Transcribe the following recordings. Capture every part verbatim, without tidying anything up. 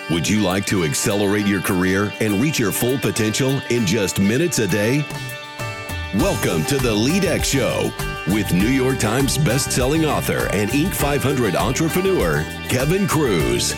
Would you like to accelerate your career and reach your full potential in just minutes a day? Welcome to the LeadX Show with New York Times best-selling author and Inc five hundred entrepreneur, Kevin Kruse.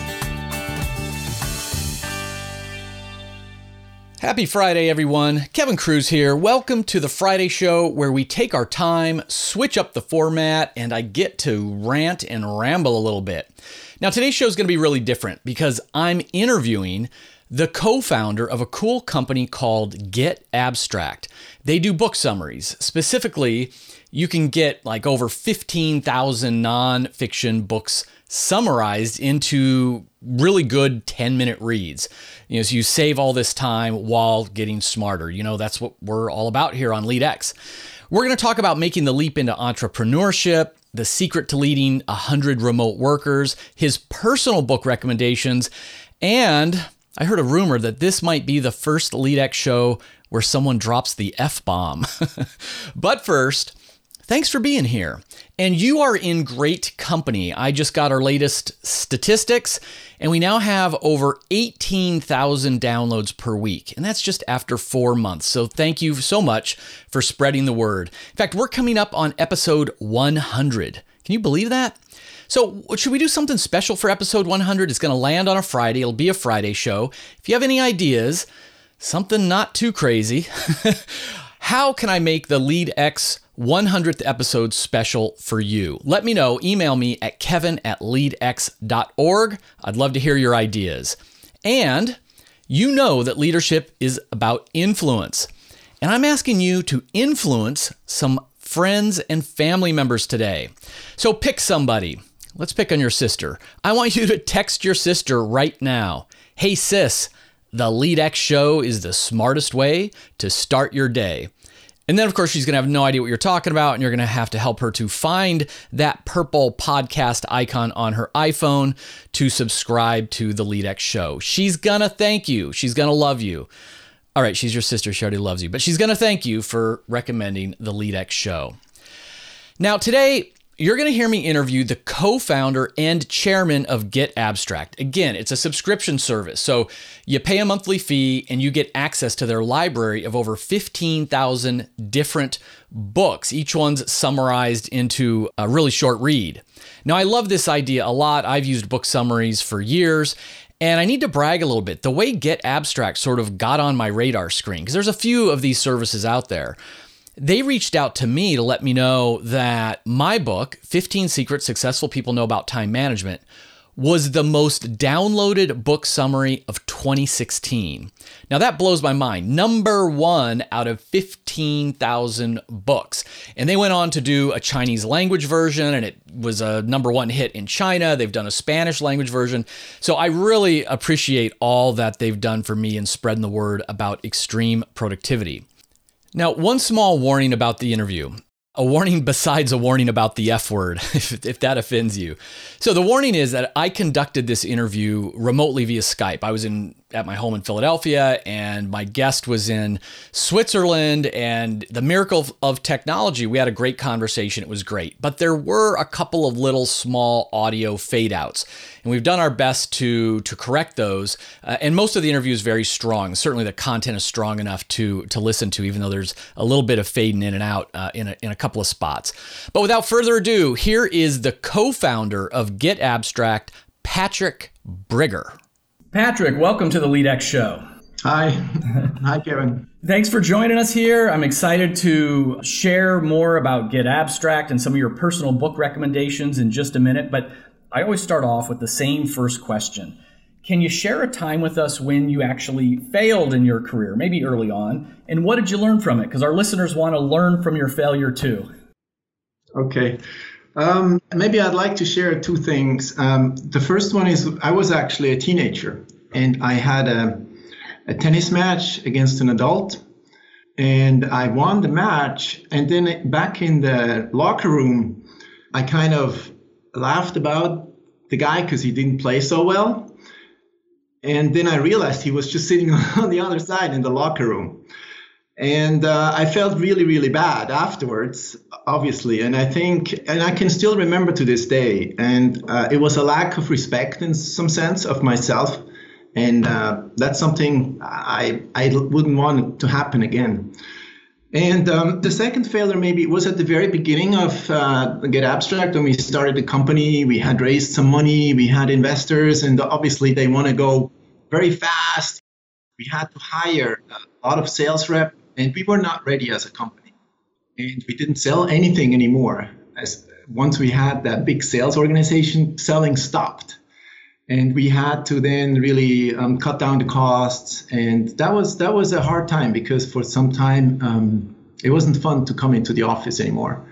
Happy Friday, everyone. Kevin Kruse here. Welcome to the Friday show where we take our time, switch up the format, and I get to rant and ramble a little bit. Now, today's show is going to be really different because I'm interviewing the co-founder of a cool company called Get Abstract. They do book summaries. Specifically, you can get like over fifteen thousand nonfiction books summarized into really good ten-minute reads. You know, so you save all this time while getting smarter. You know, that's what we're all about here on LeadX. We're going to talk about making the leap into entrepreneurship, the secret to leading one hundred remote workers, his personal book recommendations, and I heard a rumor that this might be the first LeadX show where someone drops the F-bomb. But first, thanks for being here. And you are in great company. I just got our latest statistics, and we now have over eighteen thousand downloads per week. And that's just after four months. So thank you so much for spreading the word. In fact, we're coming up on episode one hundred. Can you believe that? So should we do something special for episode one hundred? It's going to land on a Friday. It'll be a Friday show. If you have any ideas, something not too crazy, how can I make the LeadX one hundredth episode special for you? Let me know. Email me at kevin at leadx dot org. I'd love to hear your ideas. And you know that leadership is about influence. And I'm asking you to influence some friends and family members today. So pick somebody. Let's pick on your sister. I want you to text your sister right now. Hey sis, the LeadX show is the smartest way to start your day. And then, of course, she's going to have no idea what you're talking about, and you're going to have to help her to find that purple podcast icon on her iPhone to subscribe to the LeadX show. She's going to thank you. She's going to love you. All right, she's your sister. She already loves you, but she's going to thank you for recommending the LeadX show. Now, today, you're going to hear me interview the co-founder and chairman of Get Abstract. Again, it's a subscription service. So you pay a monthly fee and you get access to their library of over fifteen thousand different books. Each one's summarized into a really short read. Now, I love this idea a lot. I've used book summaries for years. And I need to brag a little bit. The way Get Abstract sort of got on my radar screen, because there's a few of these services out there. They reached out to me to let me know that my book, fifteen Secrets Successful People Know About Time Management, was the most downloaded book summary of twenty sixteen. Now that blows my mind. Number one out of fifteen thousand books. And they went on to do a Chinese language version, and it was a number one hit in China. They've done a Spanish language version. So I really appreciate all that they've done for me in spreading the word about extreme productivity. Now, one small warning about the interview. A warning besides a warning about the F word, if, if that offends you. So the warning is that I conducted this interview remotely via Skype. I was in at my home in Philadelphia, and my guest was in Switzerland, and the miracle of technology, we had a great conversation. It was great. But there were a couple of little small audio fade outs, and we've done our best to, to correct those. Uh, and most of the interview is very strong. Certainly the content is strong enough to, to listen to, even though there's a little bit of fading in and out uh, in, a, in a couple of spots. But without further ado, here is the co-founder of Get Abstract, Patrick Brigger. Patrick, welcome to the LeadX show. Hi. Hi, Kevin. Thanks for joining us here. I'm excited to share more about Get Abstract and some of your personal book recommendations in just a minute, but I always start off with the same first question. Can you share a time with us when you actually failed in your career, maybe early on, and what did you learn from it? Because our listeners want to learn from your failure too. Okay. Um, maybe I'd like to share two things. Um, the first one is I was actually a teenager, and I had a, a tennis match against an adult, and I won the match. And then back in the locker room, I kind of laughed about the guy because he didn't play so well. And then I realized he was just sitting on the other side in the locker room. And uh, I felt really, really bad afterwards, obviously. And I think, and I can still remember to this day. And uh, it was a lack of respect in some sense of myself. And uh, that's something I, I wouldn't want to happen again. And um, the second failure maybe was at the very beginning of uh, Get Abstract. When we started the company, we had raised some money, we had investors, and obviously they want to go very fast. We had to hire a lot of sales rep, and we were not ready as a company. And we didn't sell anything anymore. As once we had that big sales organization, selling stopped. And we had to then really um, cut down the costs, and that was that was a hard time because for some time um, it wasn't fun to come into the office anymore.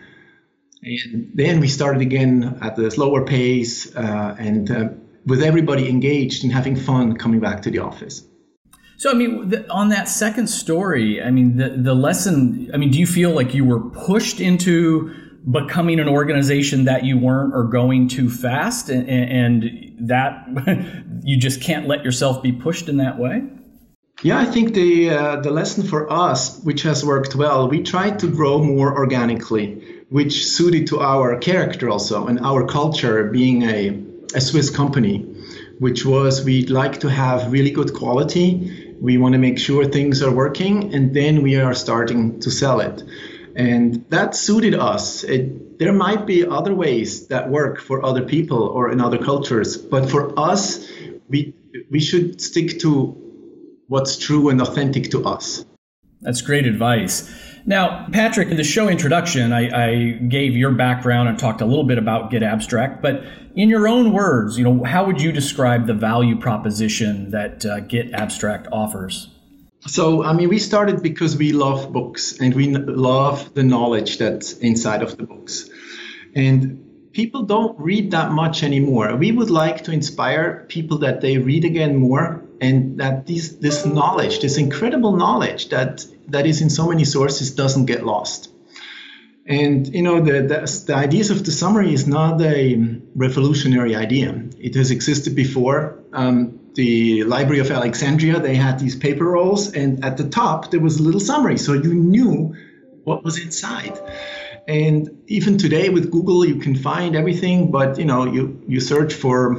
And then we started again at a slower pace, uh, and uh, with everybody engaged and having fun coming back to the office. So, I mean, the, on that second story, I mean, the the lesson. I mean, do you feel like you were pushed into becoming an organization that you weren't, or going too fast, and, and that you just can't let yourself be pushed in that way? Yeah, I think the uh, the lesson for us, which has worked well, we tried to grow more organically, which suited to our character also and our culture, being a, a Swiss company, which was we'd like to have really good quality. We want to make sure things are working, and then we are starting to sell it. And that suited us. It, there might be other ways that work for other people or in other cultures, but for us, we we should stick to what's true and authentic to us. That's great advice. Now, Patrick, in the show introduction, I, I gave your background and talked a little bit about Get Abstract, but in your own words, you know, how would you describe the value proposition that uh, Get Abstract offers? So, I mean, we started because we love books and we love the knowledge that's inside of the books. And people don't read that much anymore. We would like to inspire people that they read again more, and that these, this knowledge, this incredible knowledge that, that is in so many sources doesn't get lost. And, you know, the, the, the ideas of the summary is not a revolutionary idea. It has existed before. Um, the Library of Alexandria, they had these paper rolls, and at the top there was a little summary, so you knew what was inside. And even today with Google, you can find everything, but you know, you, you search for,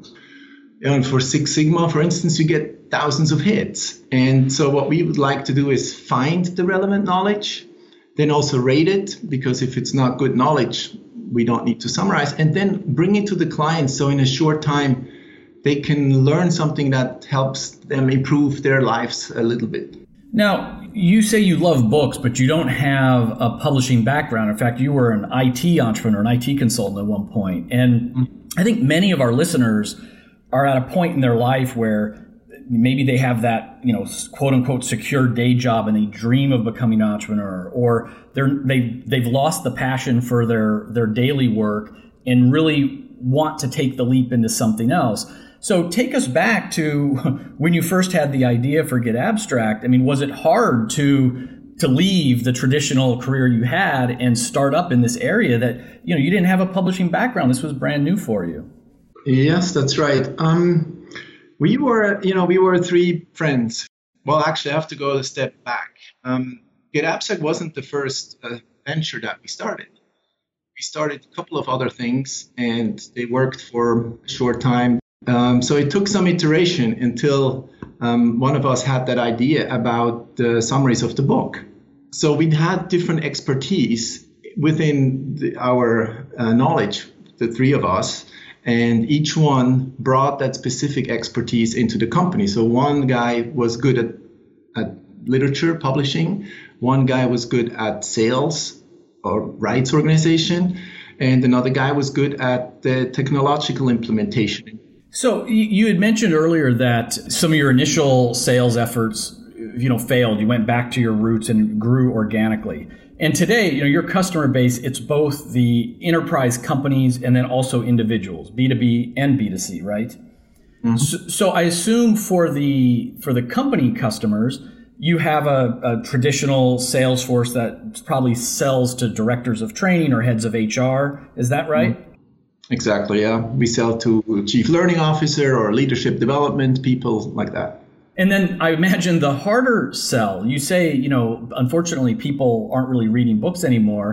you know, for Six Sigma, for instance, you get thousands of hits. And so what we would like to do is find the relevant knowledge, then also rate it, because if it's not good knowledge, we don't need to summarize, and then bring it to the client so in a short time they can learn something that helps them improve their lives a little bit. Now, you say you love books, but you don't have a publishing background. In fact, you were an I T entrepreneur, an I T consultant at one point. And mm-hmm. I think many of our listeners are at a point in their life where maybe they have that, you know, quote unquote secure day job and they dream of becoming an entrepreneur, or they're they they've lost the passion for their their daily work and really want to take the leap into something else. So take us back to when you first had the idea for Get Abstract. I mean, was it hard to to leave the traditional career you had and start up in this area that, you know, you didn't have a publishing background? This was brand new for you. Yes, that's right. Um, we were, you know, we were three friends. Well, actually, I have to go a step back. Um, Get Abstract wasn't the first uh, venture that we started. We started a couple of other things, and they worked for a short time. Um, so it took some iteration until um, one of us had that idea about the summaries of the book. So we had different expertise within the, our uh, knowledge, the three of us, and each one brought that specific expertise into the company. So one guy was good at, at literature publishing, one guy was good at sales or rights organization, and another guy was good at the technological implementation. So you had mentioned earlier that some of your initial sales efforts, you know, failed. You went back to your roots and grew organically. And today, you know, your customer base, it's both the enterprise companies and then also individuals, B two B and B two C, right? Mm-hmm. So, so I assume for the for the company customers, you have a, a traditional sales force that probably sells to directors of training or heads of H R. Is that right? Mm-hmm. Exactly, yeah. We sell to chief learning officer or leadership development people like that. And then I imagine the harder sell, you say, you know, unfortunately, people aren't really reading books anymore.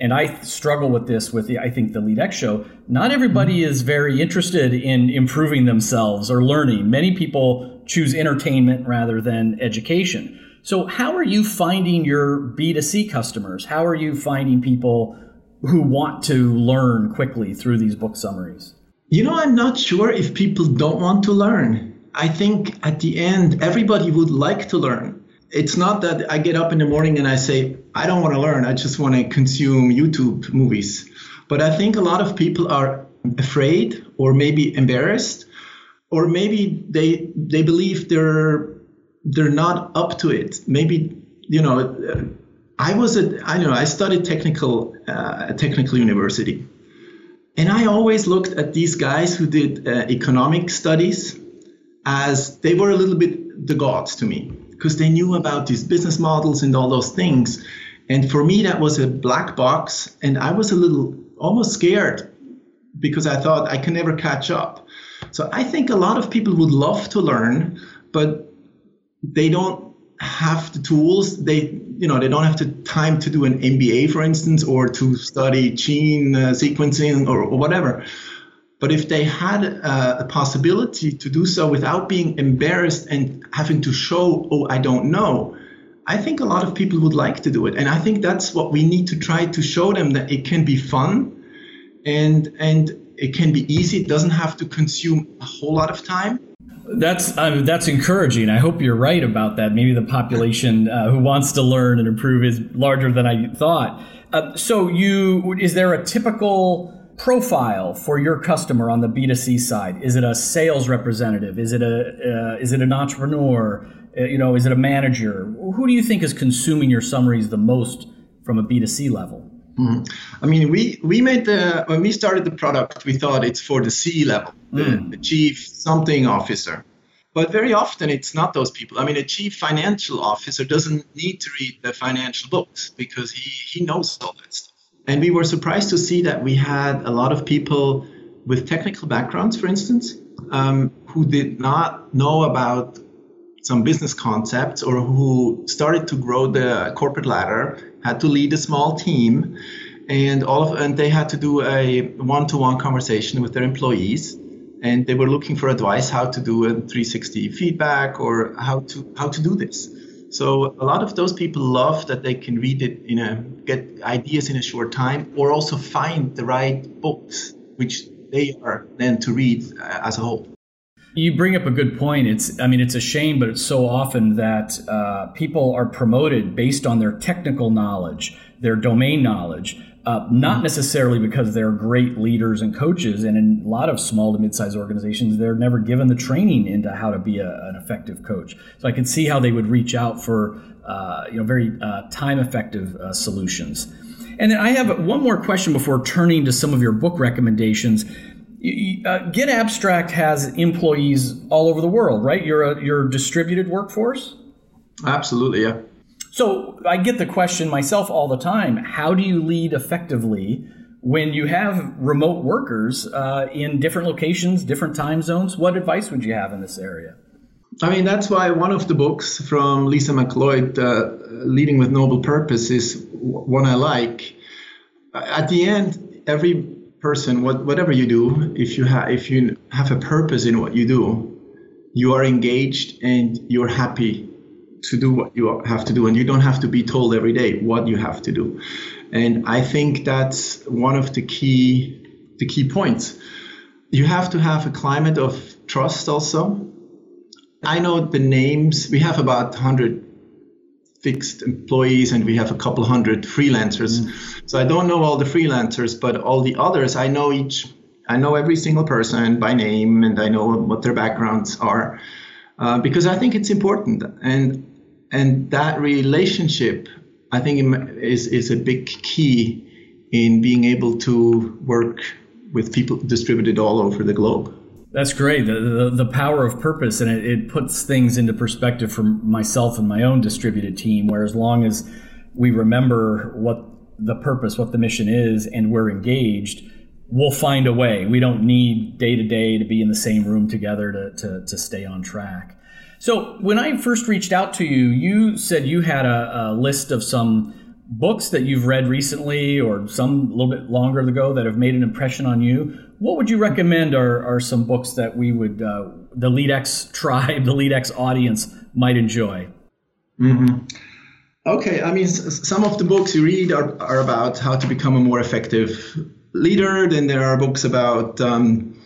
and I struggle with this with the, I think the LeadX show, not everybody is very interested in improving themselves or learning. Many people choose entertainment rather than education. So how are you finding your B two C customers? How are you finding people who want to learn quickly through these book summaries? You know, I'm not sure if people don't want to learn. I think at the end, everybody would like to learn. It's not that I get up in the morning and I say, I don't want to learn. I just want to consume YouTube movies. But I think a lot of people are afraid or maybe embarrassed, or maybe they they believe they're they're not up to it. Maybe, you know, I was at, I know, I studied technical, uh, technical university. And I always looked at these guys who did uh, economic studies as they were a little bit the gods to me, because they knew about these business models and all those things. And for me, that was a black box. And I was a little almost scared because I thought I can never catch up. So I think a lot of people would love to learn, but they don't have the tools. They, you know, they don't have the time to do an M B A, for instance, or to study gene uh, sequencing or, or whatever. But if they had uh, a possibility to do so without being embarrassed and having to show, oh, I don't know, I think a lot of people would like to do it. And I think that's what we need to try to show them, that it can be fun and and it can be easy. It doesn't have to consume a whole lot of time. That's uh, that's encouraging. I hope you're right about that. Maybe the population uh, who wants to learn and improve is larger than I thought. Uh, so, you is there a typical profile for your customer on the B two C side? Is it a sales representative? Is it a uh, is it an entrepreneur? Uh, you know, is it a manager? Who do you think is consuming your summaries the most from a B two C level? Mm-hmm. I mean, we, we made the, when we started the product, we thought it's for the C level, mm. the, the chief something officer. But very often it's not those people. I mean, a chief financial officer doesn't need to read the financial books because he, he knows all that stuff. And we were surprised to see that we had a lot of people with technical backgrounds, for instance, um, who did not know about some business concepts or who started to grow the corporate ladder, had to lead a small team, and all of and they had to do a one-to-one conversation with their employees, and they were looking for advice how to do a three sixty feedback or how to how to do this. So a lot of those people love that they can read it in a get ideas in a short time, or also find the right books which they are then to read as a whole. You bring up a good point. It's, I mean, it's a shame, but it's so often that uh, people are promoted based on their technical knowledge, their domain knowledge, uh, not necessarily because they're great leaders and coaches. And in a lot of small to mid-sized organizations, they're never given the training into how to be a, an effective coach. So I can see how they would reach out for, uh, you know, very uh, time-effective uh, solutions. And then I have one more question before turning to some of your book recommendations. Uh, Get Abstract has employees all over the world, right? You're a you're a distributed workforce? Absolutely, yeah. So I get the question myself all the time. How do you lead effectively when you have remote workers uh, in different locations, different time zones? What advice would you have in this area? I mean, that's why one of the books from Lisa McLeod, uh, Leading with Noble Purpose, is one I like. At the end, every person, what, whatever you do, if you have if you have a purpose in what you do, you are engaged and you're happy to do what you have to do, and you don't have to be told every day what you have to do. And I think that's one of the key the key points. You have to have a climate of trust also. I know the names. We have about one hundred fixed employees and we have a couple hundred freelancers. Mm. So I don't know all the freelancers, but all the others, I know each, I know every single person by name, and I know what their backgrounds are, uh, because I think it's important. And and that relationship, I think, is, is a big key in being able to work with people distributed all over the globe. That's great. The, the, the power of purpose, and it, it puts things into perspective for myself and my own distributed team, where as long as we remember what the purpose, what the mission is, and we're engaged, we'll find a way. We don't need day to day to be in the same room together to, to, to stay on track. So when I first reached out to you, you said you had a, a list of some books that you've read recently or some a little bit longer ago that have made an impression on you, what would you recommend are, are some books that we would, uh, the LeadX tribe, the LeadX audience might enjoy? Mm-hmm. Okay, I mean, s- some of the books you read are, are about how to become a more effective leader. Then there are books about um,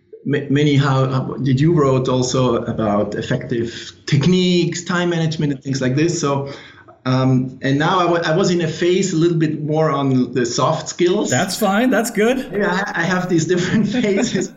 m- many how, how did you wrote also about effective techniques, time management, and things like this. So, um, and now I, w- I was in a phase a little bit more on the soft skills. That's fine. That's good. Yeah, I have these different phases.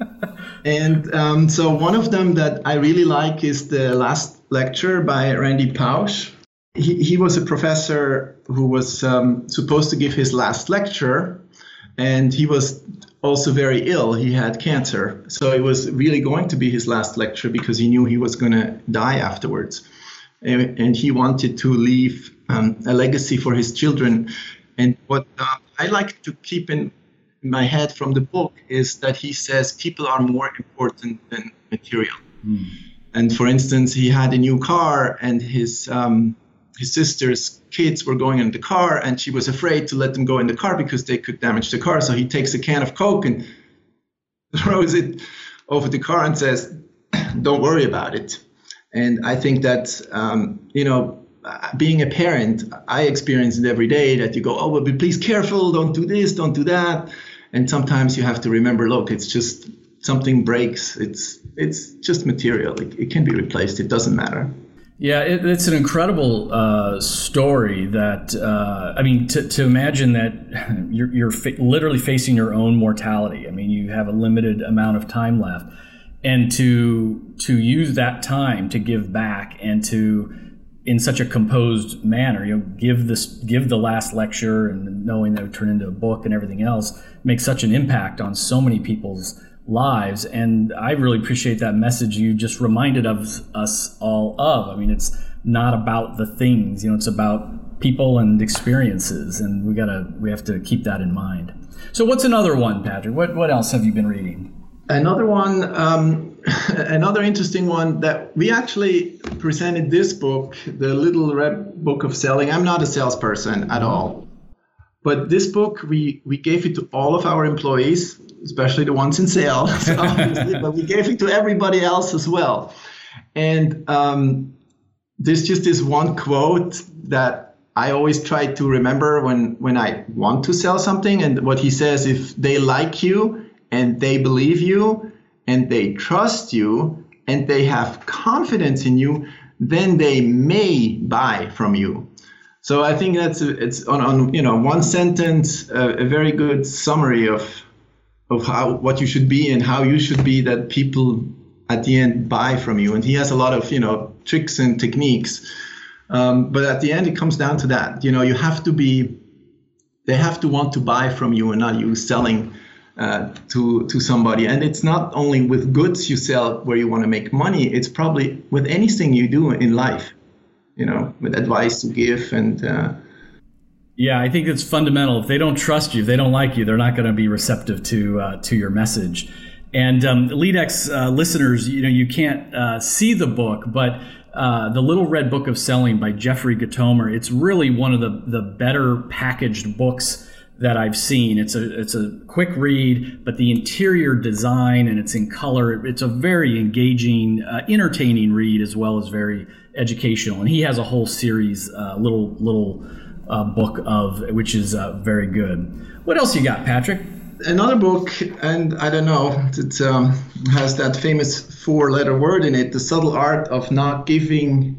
And um, so one of them that I really like is the last lecture by Randy Pausch. He, he was a professor who was um, supposed to give his last lecture, and he was also very ill. He had cancer. So it was really going to be his last lecture because he knew he was going to die afterwards. And, and he wanted to leave um, a legacy for his children. And what uh, I like to keep in my head from the book is that he says people are more important than material. Mm. And for instance, he had a new car, and his um, his sister's kids were going in the car, and she was afraid to let them go in the car because they could damage the car. So he takes a can of Coke and throws it over the car and says, "Don't worry about it." And I think that, um, you know, being a parent, I experience it every day that you go, "Oh, but be please careful, don't do this, don't do that." And sometimes you have to remember, look, it's just something breaks. It's it's just material. It, it can be replaced. It doesn't matter. Yeah, it, it's an incredible uh, story that, uh, I mean, to, to imagine that you're, you're fa- literally facing your own mortality. I mean, you have a limited amount of time left. And to to use that time to give back and to, in such a composed manner, you know, give this, give the last lecture, and knowing that it would turn into a book and everything else, makes such an impact on so many people's lives. And I really appreciate that message you just reminded of us all of. I mean, it's not about the things, you know, it's about people and experiences, and we gotta we have to keep that in mind. So what's another one, Patrick? What what else have you been reading? Another one, um, another interesting one that we actually presented this book, the Little Red Book of Selling. I'm not a salesperson at all, but this book, we, we gave it to all of our employees, especially the ones in sales, obviously, but we gave it to everybody else as well. And um, there's just this one quote that I always try to remember when, when I want to sell something. And what he says, if they like you, and they believe you, and they trust you, and they have confidence in you, then they may buy from you. So I think that's a, it's on, on you know one sentence uh, a very good summary of of how what you should be and how you should be, that people at the end buy from you. And he has a lot of you know tricks and techniques, um, but at the end it comes down to that. You know you have to be, they have to want to buy from you and not you selling Uh, to to somebody. And it's not only with goods you sell where you want to make money, it's probably with anything you do in life, you know, with advice to give. And uh, yeah, I think it's fundamental. If they don't trust you, if they don't like you, they're not going to be receptive to uh, to your message. And um, LeadX uh, listeners, you know, you can't uh, see the book, but uh, the Little Red Book of Selling by Jeffrey Gitomer, it's really one of the the better packaged books that I've seen. It's a it's a quick read, but the interior design, and it's in color. It's a very engaging, uh, entertaining read, as well as very educational. And he has a whole series, uh, little little uh, book of which is uh, very good. What else you got, Patrick? Another book, and I don't know, it um, has that famous four-letter word in it: The Subtle Art of Not Giving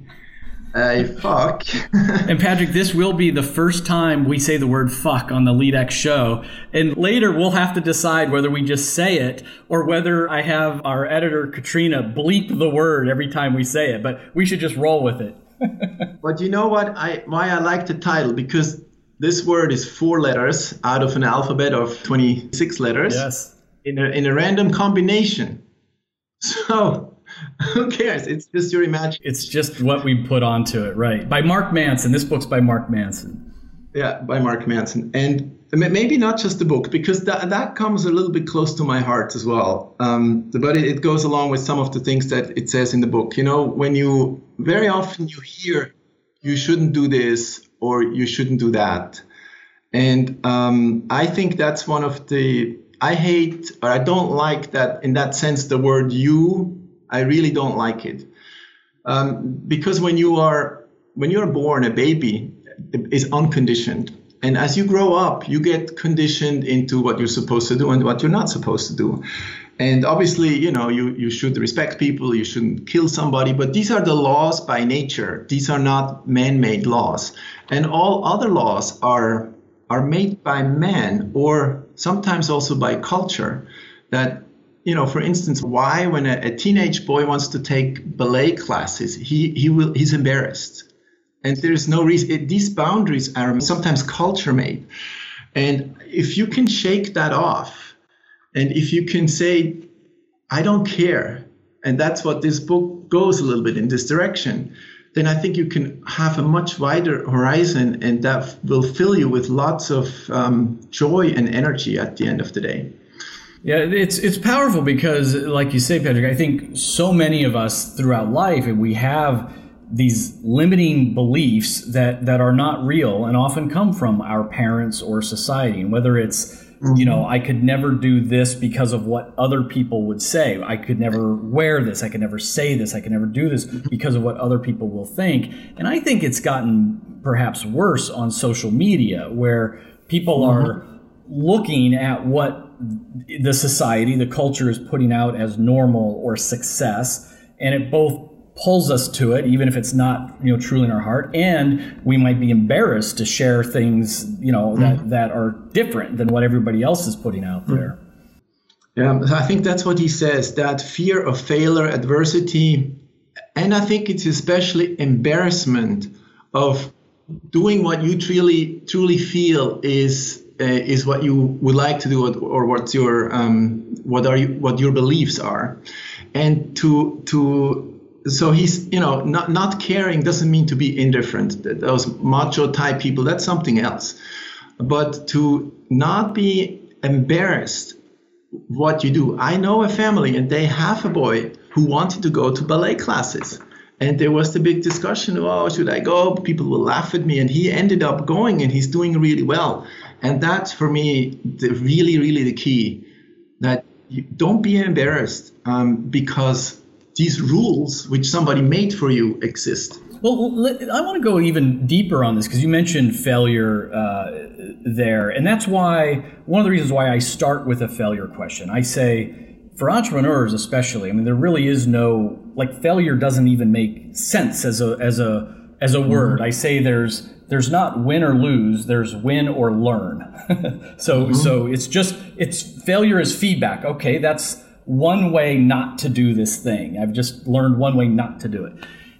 a Fuck. And Patrick, this will be the first time we say the word fuck on the LeadX show. And later we'll have to decide whether we just say it or whether I have our editor, Katrina, bleep the word every time we say it. But we should just roll with it. But you know what? I why I like the title? Because this word is four letters out of an alphabet of twenty-six letters. Yes. In a, in a random combination. So who cares? It's just your imagination. It's just what we put onto it, right? By Mark Manson. This book's by Mark Manson. Yeah, by Mark Manson. And maybe not just the book, because that, that comes a little bit close to my heart as well. Um, but it, it goes along with some of the things that it says in the book. You know, when you, very often you hear you shouldn't do this or you shouldn't do that. And um, I think that's one of the, I hate, or I don't like that, in that sense, the word you, I really don't like it. Um, because when you are, when you're born, a baby is unconditioned. And as you grow up, you get conditioned into what you're supposed to do and what you're not supposed to do. And obviously, you know, you, you should respect people, you shouldn't kill somebody, but these are the laws by nature. These are not man-made laws. And all other laws are are made by man, or sometimes also by culture. That, you know, for instance, why when a, a teenage boy wants to take ballet classes, he he will he's embarrassed. And there's no reason. It, these boundaries are sometimes culture made. And if you can shake that off, and if you can say, I don't care, and that's what this book goes a little bit in this direction, then I think you can have a much wider horizon, and that will fill you with lots of um, joy and energy at the end of the day. Yeah, it's it's powerful because, like you say, Patrick, I think so many of us throughout life, we have these limiting beliefs that, that are not real and often come from our parents or society. And whether it's, mm-hmm. you know, I could never do this because of what other people would say. I could never wear this. I could never say this. I could never do this because of what other people will think. And I think it's gotten perhaps worse on social media, where people mm-hmm. are looking at what the society, the culture is putting out as normal or success. And it both pulls us to it, even if it's not, you know, truly in our heart, and we might be embarrassed to share things, you know, that, mm. that are different than what everybody else is putting out there. Yeah, I think that's what he says, that fear of failure, adversity, and I think it's especially embarrassment of doing what you truly truly feel is uh, is what you would like to do, or what's your um, what are you what your beliefs are, and to to. So he's, you know, not, not caring doesn't mean to be indifferent. Those macho type people, that's something else. But to not be embarrassed what you do. I know a family, and they have a boy who wanted to go to ballet classes. And there was the big discussion, oh, should I go? People will laugh at me. And he ended up going, and he's doing really well. And that's, for me, the really, really the key. That you don't be embarrassed um, because these rules which somebody made for you exist. Well, I want to go even deeper on this, because you mentioned failure uh, there. And that's why, one of the reasons why I start with a failure question. I say, for entrepreneurs especially, I mean, there really is no, like, failure doesn't even make sense as a as a as a word. Mm-hmm. I say there's there's not win or lose, there's win or learn. so mm-hmm. so it's just, it's failure is feedback. Okay, that's one way not to do this thing. I've just learned one way not to do it.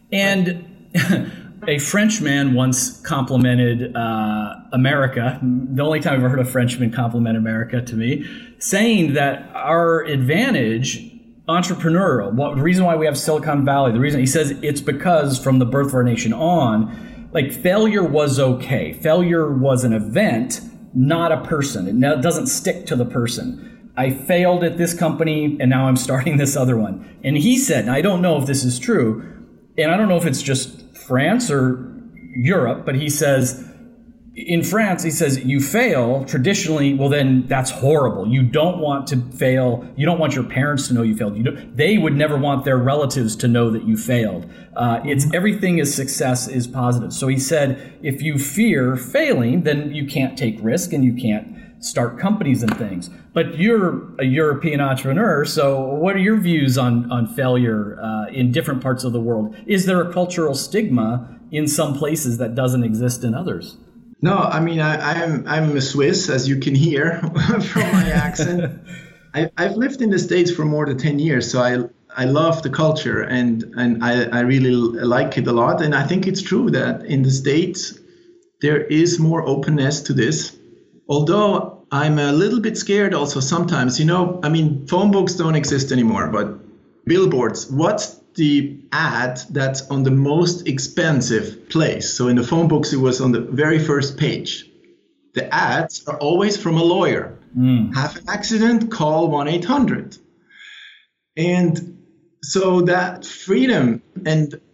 And a Frenchman once complimented uh, America, the only time I've ever heard a Frenchman compliment America to me, saying that our advantage, entrepreneurial, what, the reason why we have Silicon Valley, the reason, he says it's because from the birth of our nation on, like, failure was okay. Failure was an event, not a person. It doesn't stick to the person. I failed at this company, and now I'm starting this other one. And he said, and I don't know if this is true, and I don't know if it's just France or Europe, but he says, in France, he says, you fail traditionally, well, then that's horrible. You don't want to fail. You don't want your parents to know you failed. You don't, they would never want their relatives to know that you failed. Uh, it's everything is success is positive. So he said, if you fear failing, then you can't take risk and you can't start companies and things. But you're a European entrepreneur, so what are your views on, on failure uh, in different parts of the world? Is there a cultural stigma in some places that doesn't exist in others? No, I mean, I, I'm I'm a Swiss, as you can hear from my accent. I, I've lived in the States for more than ten years, so I I love the culture, and, and I, I really like it a lot. And I think it's true that in the States, there is more openness to this. Although I'm a little bit scared also sometimes, you know, I mean, phone books don't exist anymore, but billboards, what's the ad that's on the most expensive place? So in the phone books, it was on the very first page. The ads are always from a lawyer. Mm. Have an accident, call one eight hundred. And so that freedom, and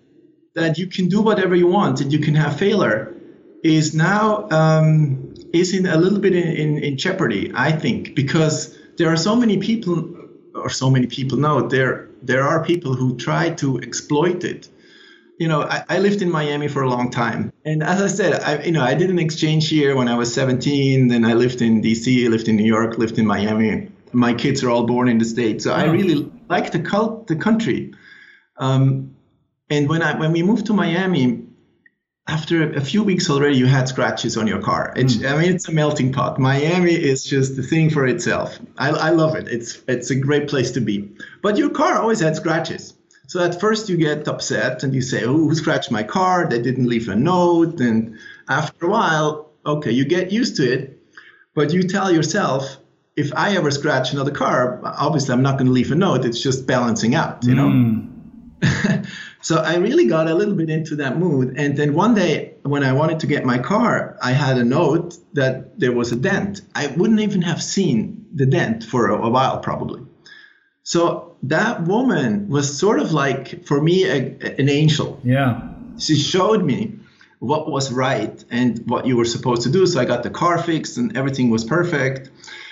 that you can do whatever you want and you can have failure is now um, is in a little bit in, in, in jeopardy, I think, because there are so many people, or so many people know there there are people who try to exploit it. You know, I, I lived in Miami for a long time, and as I said, I you know I did an exchange year when I was seventeen. Then I lived in D C, lived in New York, lived in Miami. My kids are all born in the States, so I really like the cult, the country. Um, and when I when we moved to Miami, after a few weeks already, you had scratches on your car. It's, mm. I mean, it's a melting pot. Miami is just the thing for itself. I, I love it. It's it's a great place to be. But your car always had scratches. So at first you get upset and you say, oh, who scratched my car? They didn't leave a note. And after a while, okay, you get used to it. But you tell yourself, if I ever scratch another car, obviously I'm not going to leave a note. It's just balancing out, you know? Mm. So I really got a little bit into that mood. And then one day when I wanted to get my car, I had a note that there was a dent. I wouldn't even have seen the dent for a, a while, probably. So that woman was sort of like, for me, a, an angel. Yeah. She showed me what was right and what you were supposed to do. So I got the car fixed and everything was perfect.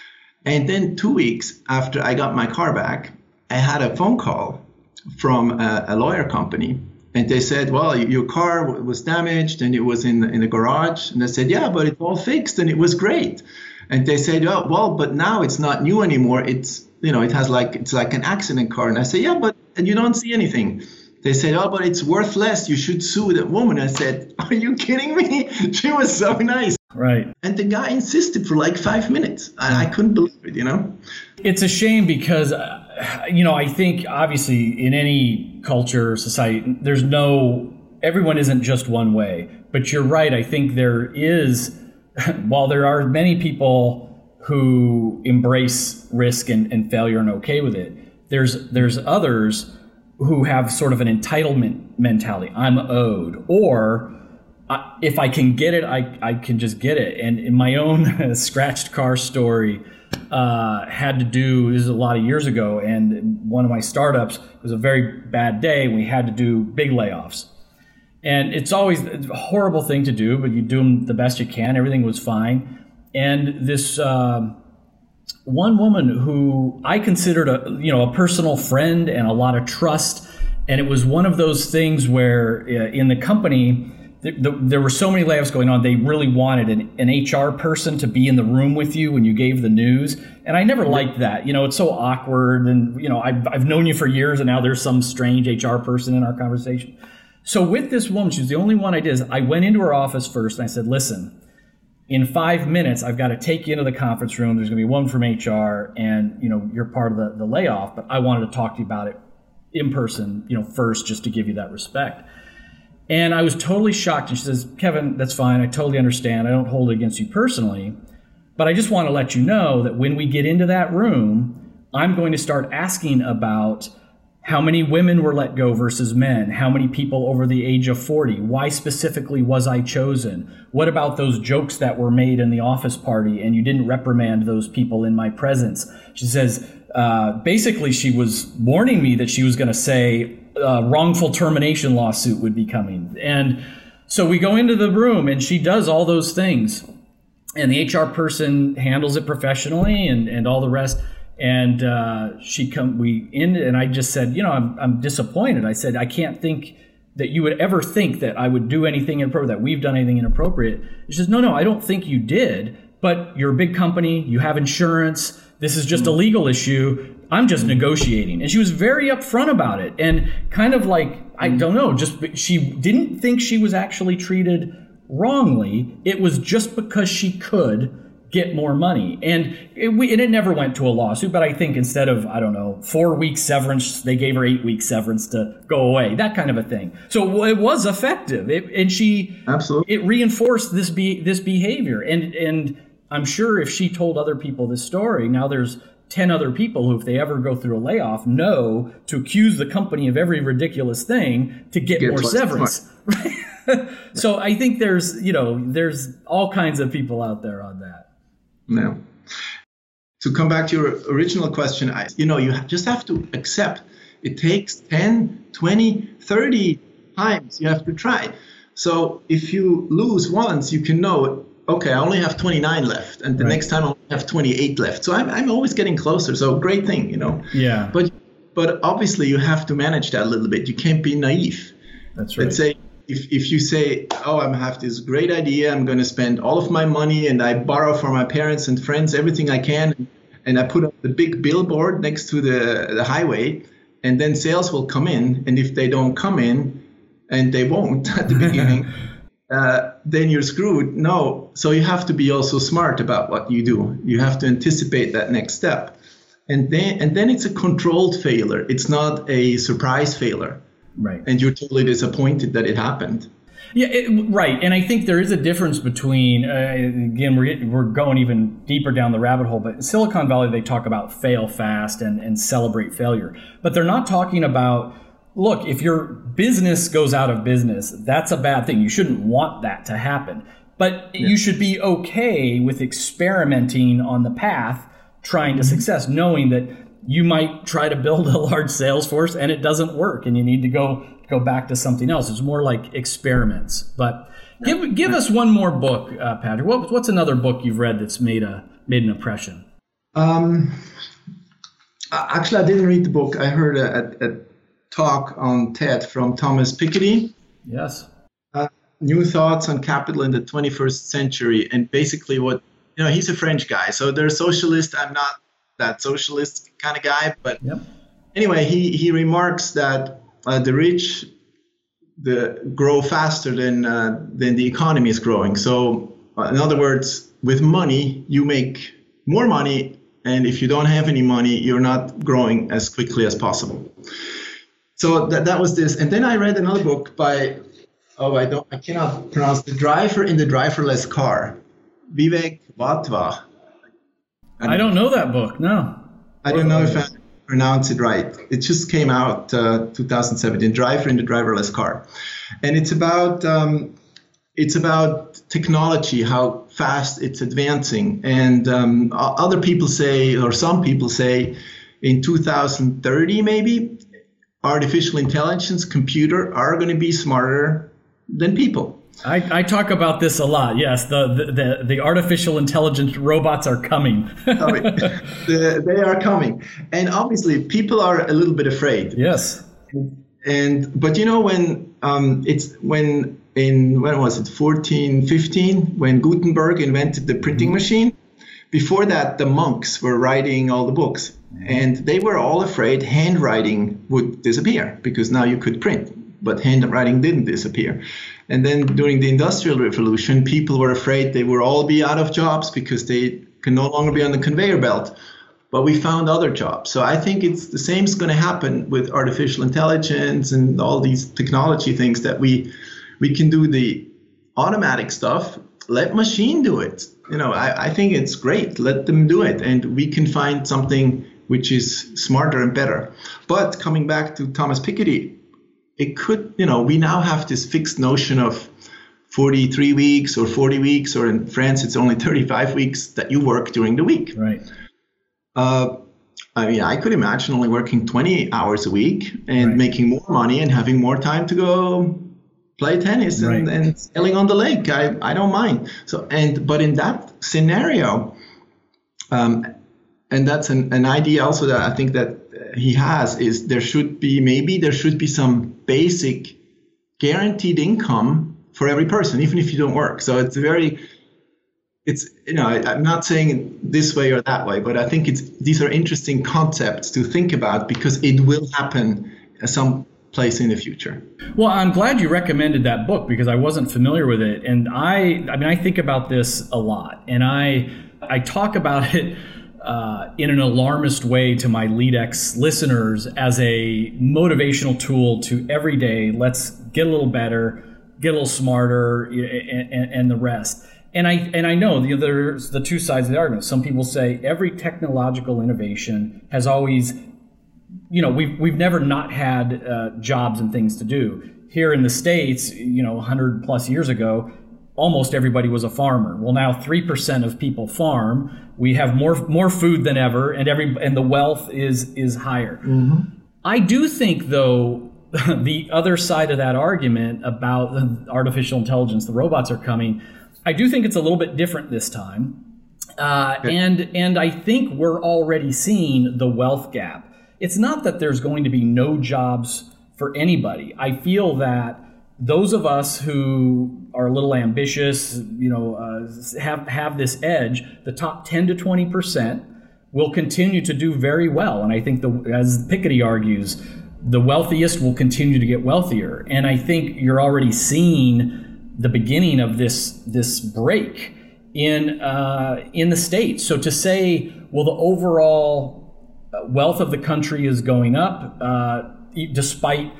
And then two weeks after I got my car back, I had a phone call from a, a lawyer company. And they said, well, your car was damaged and it was in, in the garage. And I said, yeah, but it's all fixed and it was great. And they said, oh, well, but now it's not new anymore. It's, you know, it has like, it's like an accident car. And I said, yeah, but and you don't see anything. They said, oh, but it's worth less. You should sue that woman. I said, are you kidding me? She was so nice. Right. And the guy insisted for like five minutes. I, I couldn't believe it, you know? It's a shame because, uh, you know, I think obviously in any culture, society, there's no, everyone isn't just one way. But you're right. I think there is, while there are many people who embrace risk and, and failure and okay with it, there's there's others who have sort of an entitlement mentality. I'm owed, or I, if I can get it, I, I can just get it. And in my own scratched car story, uh, had to do, this is a lot of years ago, and one of my startups, it was a very bad day. We had to do big layoffs. And it's always a horrible thing to do, but you do them the best you can. Everything was fine. And this uh, one woman who I considered a you know a personal friend and a lot of trust, and it was one of those things where uh, in the company th- th- there were so many layoffs going on. They really wanted an, an H R person to be in the room with you when you gave the news, and I never liked that. You know, it's so awkward, and you know I've I've known you for years, and now there's some strange H R person in our conversation. So with this woman, she was the only one I did. Is I went into her office first, and I said, "Listen, in five minutes, I've got to take you into the conference room. There's going to be one from H R, and you know you're part of the, the layoff. But I wanted to talk to you about it in person, you know, first, just to give you that respect." And I was totally shocked. And she says, "Kevin, that's fine. I totally understand. I don't hold it against you personally, but I just want to let you know that when we get into that room, I'm going to start asking about how many women were let go versus men? How many people over the age of forty? Why specifically was I chosen? What about those jokes that were made in the office party and you didn't reprimand those people in my presence?" She says, uh, basically she was warning me that she was going to say a wrongful termination lawsuit would be coming. And so we go into the room and she does all those things. And the H R person handles it professionally and, and all the rest. And uh, she come, we ended, and I just said, you know, I'm I'm disappointed. I said, I can't think that you would ever think that I would do anything inappropriate, that we've done anything inappropriate. She says, no, no, I don't think you did, but you're a big company, you have insurance, this is just a legal issue, I'm just negotiating. And she was very upfront about it, and kind of like, I don't know, just she didn't think she was actually treated wrongly. It was just because she could get more money. And it, we, and it never went to a lawsuit, but I think instead of, I don't know, four weeks severance, they gave her eight weeks severance to go away, that kind of a thing. So it was effective. It, and she, absolutely, it reinforced this be, this behavior. And, and I'm sure if she told other people this story, now there's ten other people who, if they ever go through a layoff, know to accuse the company of every ridiculous thing to get, get more severance. Right? So I think there's, you know, there's all kinds of people out there on that. No. To come back to your original question, I, you know, you just have to accept it takes ten, twenty, thirty, times. You have to try. So if you lose once, you can know, okay, I only have twenty-nine left, and the right. next time I only have twenty-eight left. So I'm I'm always getting closer. So great thing, you know. Yeah. But but obviously you have to manage that a little bit. You can't be naive. That's right. Let's say if if you say, oh, I have this great idea, I'm going to spend all of my money, and I borrow from my parents and friends everything I can, and I put up the big billboard next to the the highway, and then sales will come in, and if they don't come in, and they won't at the beginning. Uh, then you're screwed. No. So you have to be also smart about what you do. You have to anticipate that next step. And then and then it's a controlled failure. It's not a surprise failure. Right. And you're totally disappointed that it happened. Yeah, it, right. And I think there is a difference between, uh, again, we're, getting, we're going even deeper down the rabbit hole, but in Silicon Valley, they talk about fail fast and, and celebrate failure. But they're not talking about, look, if your business goes out of business, that's a bad thing. You shouldn't want that to happen. But yeah. you should be okay with experimenting on the path, trying to mm-hmm. success, knowing that you might try to build a large sales force and it doesn't work and you need to go go back to something else. It's more like experiments. But give give us one more book, uh, Patrick. What, what's another book you've read that's made a made an impression? Um, actually, I didn't read the book. I heard a, a, a talk on TED from Thomas Piketty. Yes. Uh, New Thoughts on Capital in the twenty-first Century. And basically what, you know, he's a French guy. So they're socialist. I'm not that socialist kind of guy. But yep. anyway, he, he remarks that uh, the rich the grow faster than, uh, than the economy is growing. So uh, in other words, with money, you make more money. And if you don't have any money, you're not growing as quickly as possible. So that that was this, and then I read another book by, oh I don't I cannot pronounce The Driver in the Driverless Car, Vivek Wadhwa. I don't know that book. No. I don't know if I pronounce it right. It just came out uh, two thousand seventeen. Driver in the Driverless Car, and it's about um, it's about technology, how fast it's advancing, and um, other people say, or some people say, in two thousand thirty maybe, artificial intelligence, computer are going to be smarter than people. I, I talk about this a lot. Yes, the the, the, the artificial intelligence robots are coming. coming. the, they are coming. And obviously, people are a little bit afraid. Yes. And but you know when um, it's when in when was it fourteen fifteen when Gutenberg invented the printing mm-hmm. machine. Before that, the monks were writing all the books. And they were all afraid handwriting would disappear because now you could print, but handwriting didn't disappear. And then during the Industrial Revolution, people were afraid they would all be out of jobs because they can no longer be on the conveyor belt. But we found other jobs. So I think it's the same is going to happen with artificial intelligence and all these technology things that we we can do the automatic stuff. Let machine do it. You know, I, I think it's great. Let them do it. And we can find something which is smarter and better. But coming back to Thomas Piketty, it could, you know, we now have this fixed notion of forty-three weeks or forty weeks, or in France, it's only thirty-five weeks that you work during the week. Right. Uh, I mean, I could imagine only working twenty hours a week and right. making more money and having more time to go play tennis and, right. and sailing on the lake. I, I don't mind. So, and, but in that scenario, um, and that's an, an idea also that I think that he has, is there should be, maybe there should be some basic guaranteed income for every person, even if you don't work. So it's very, it's, you know, I, I'm not saying it this way or that way, but I think it's, these are interesting concepts to think about because it will happen at some place in the future. Well, I'm glad you recommended that book because I wasn't familiar with it. And I, I mean, I think about this a lot, and I, I talk about it Uh, in an alarmist way to my LeadX listeners as a motivational tool to every day, let's get a little better, get a little smarter, and, and, and the rest. And I and I know the, there's the two sides of the argument. Some people say every technological innovation has always, you know, we've we've never not had uh, jobs and things to do. Here in the States, you know, one hundred plus years ago, almost everybody was a farmer. Well, now three percent of people farm. We have more more food than ever, and every and the wealth is is higher. Mm-hmm. I do think, though, the other side of that argument about artificial intelligence, the robots are coming, I do think it's a little bit different this time. Uh, and and I think we're already seeing the wealth gap. It's not that there's going to be no jobs for anybody. I feel that those of us who are a little ambitious, you know, uh, have have this edge, the top ten to twenty percent will continue to do very well. And I think, the, as Piketty argues, the wealthiest will continue to get wealthier. And I think you're already seeing the beginning of this this break in uh, in the States. So to say, well, the overall wealth of the country is going up, uh, despite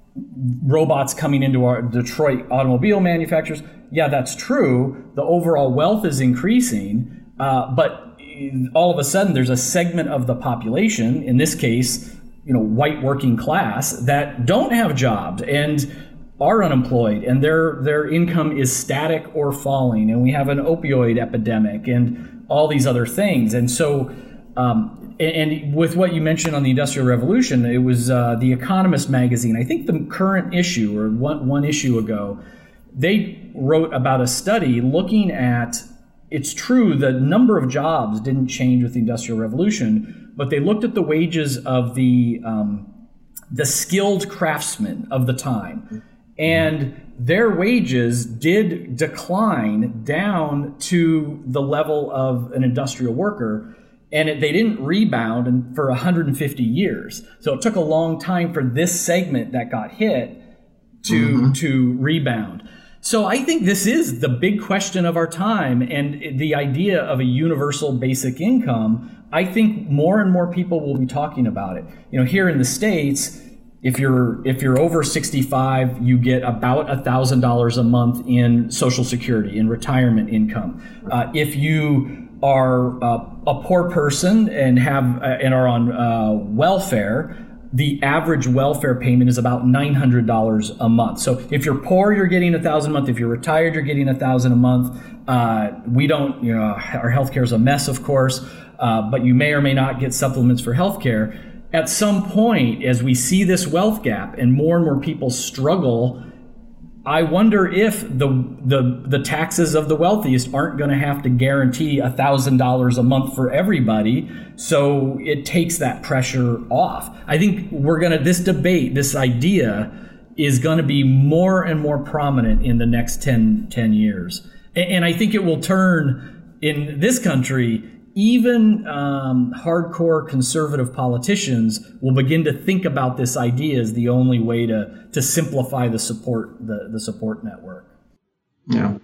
robots coming into our Detroit automobile manufacturers, yeah, that's true. The overall wealth is increasing, uh, but all of a sudden there's a segment of the population, in this case, you know, white working class, that don't have jobs and are unemployed, and their their income is static or falling, and we have an opioid epidemic and all these other things. And so um, and, and with what you mentioned on the Industrial Revolution, it was uh, the Economist magazine, I think the current issue or one, one issue ago, they wrote about a study looking at, it's true, the number of jobs didn't change with the Industrial Revolution, but they looked at the wages of the um, the skilled craftsmen of the time. And their wages did decline down to the level of an industrial worker, and it, they didn't rebound in, for one hundred fifty years. So it took a long time for this segment that got hit to mm-hmm. to rebound. So I think this is the big question of our time, and the idea of a universal basic income, I think more and more people will be talking about it. You know, here in the States, If you're if you're over sixty-five, you get about one thousand dollars a month in Social Security, in retirement income. Uh, if you are uh, a poor person and have uh, and are on uh, welfare, the average welfare payment is about nine hundred dollars a month. So if you're poor, you're getting one thousand dollars a month. If you're retired, you're getting one thousand dollars a month. Uh, we don't, you know, our healthcare is a mess, of course, uh, but you may or may not get supplements for healthcare. At some point, as we see this wealth gap and more and more people struggle, I wonder if the the, the taxes of the wealthiest aren't going to have to guarantee one thousand dollars a month for everybody, so it takes that pressure off. I think we're going to, this debate, this idea is going to be more and more prominent in the next ten, ten years. And, and I think it will turn, in this country, even um, hardcore conservative politicians will begin to think about this idea as the only way to to simplify the support the, the support network. Yeah,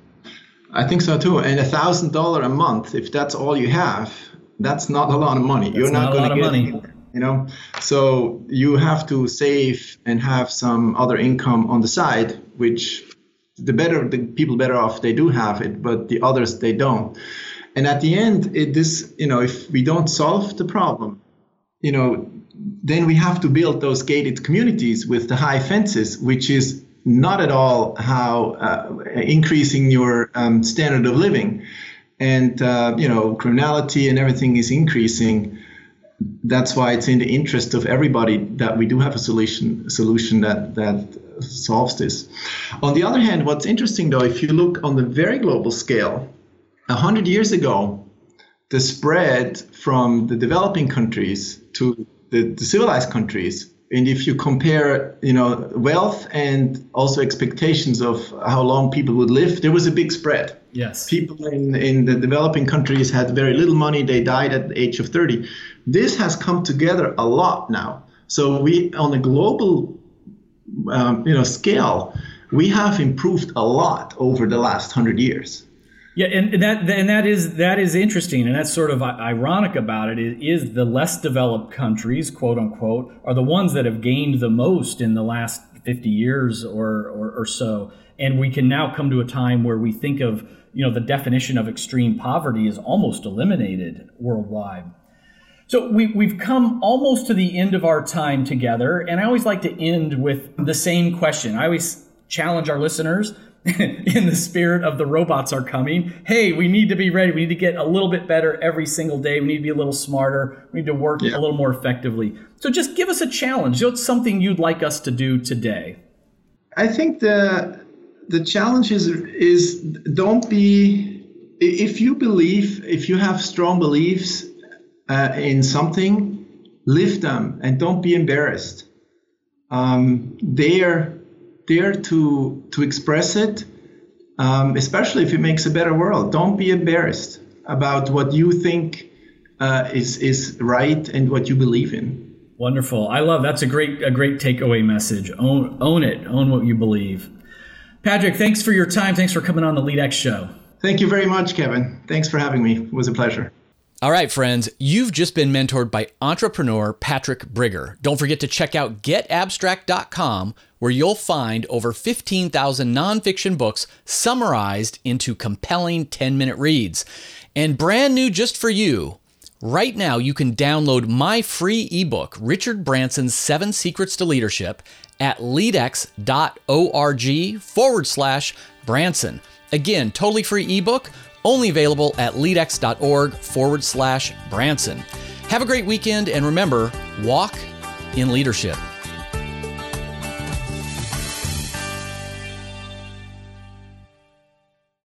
I think so too. And a thousand dollar a month, if that's all you have, that's not a lot of money. That's You're not, not going to get money. Anywhere, you know. So you have to save and have some other income on the side, which the better the people better off they do have it, but the others they don't. And at the end, it, this, you know, if we don't solve the problem, you know, then we have to build those gated communities with the high fences, which is not at all how uh, increasing your um, standard of living. And, uh, you know, criminality and everything is increasing. That's why it's in the interest of everybody that we do have a solution, a solution that, that solves this. On the other hand, what's interesting, though, if you look on the very global scale, A hundred years ago, the spread from the developing countries to the, the civilized countries, and if you compare, you know, wealth and also expectations of how long people would live, there was a big spread. Yes. People in, in the developing countries had very little money. They died at the age of thirty. This has come together a lot now. So we, on a global, um, you know, scale, we have improved a lot over the last hundred years. Yeah, and that and that is that is interesting, and that's sort of ironic about it. It is the less developed countries, quote unquote, are the ones that have gained the most in the last fifty years or, or or so. And we can now come to a time where we think of, you know, the definition of extreme poverty is almost eliminated worldwide. So we we've come almost to the end of our time together, and I always like to end with the same question. I always challenge our listeners. in the spirit of the robots are coming. Hey, we need to be ready. We need to get a little bit better every single day. We need to be a little smarter. We need to work yeah. a little more effectively. So just give us a challenge. What's something you'd like us to do today? I think the the challenge is, is don't be, if you believe, if you have strong beliefs uh, in something, live them and don't be embarrassed. Um, dare, dare to to express it, um, especially if it makes a better world. Don't be embarrassed about what you think uh, is is right and what you believe in. Wonderful. I love that's a great a great takeaway message. Own own it. Own what you believe. Patrick, thanks for your time. Thanks for coming on the LeadX show. Thank you very much, Kevin. Thanks for having me. It was a pleasure. All right, friends, you've just been mentored by entrepreneur Patrick Brigger. Don't forget to check out get abstract dot com, where you'll find over fifteen thousand nonfiction books summarized into compelling ten-minute reads. And brand new just for you, right now you can download my free ebook, Richard Branson's Seven Secrets to Leadership, at leadx dot org forward slash Branson. Again, totally free ebook, only available at leadx dot org forward slash Branson. Have a great weekend, and remember, walk in leadership.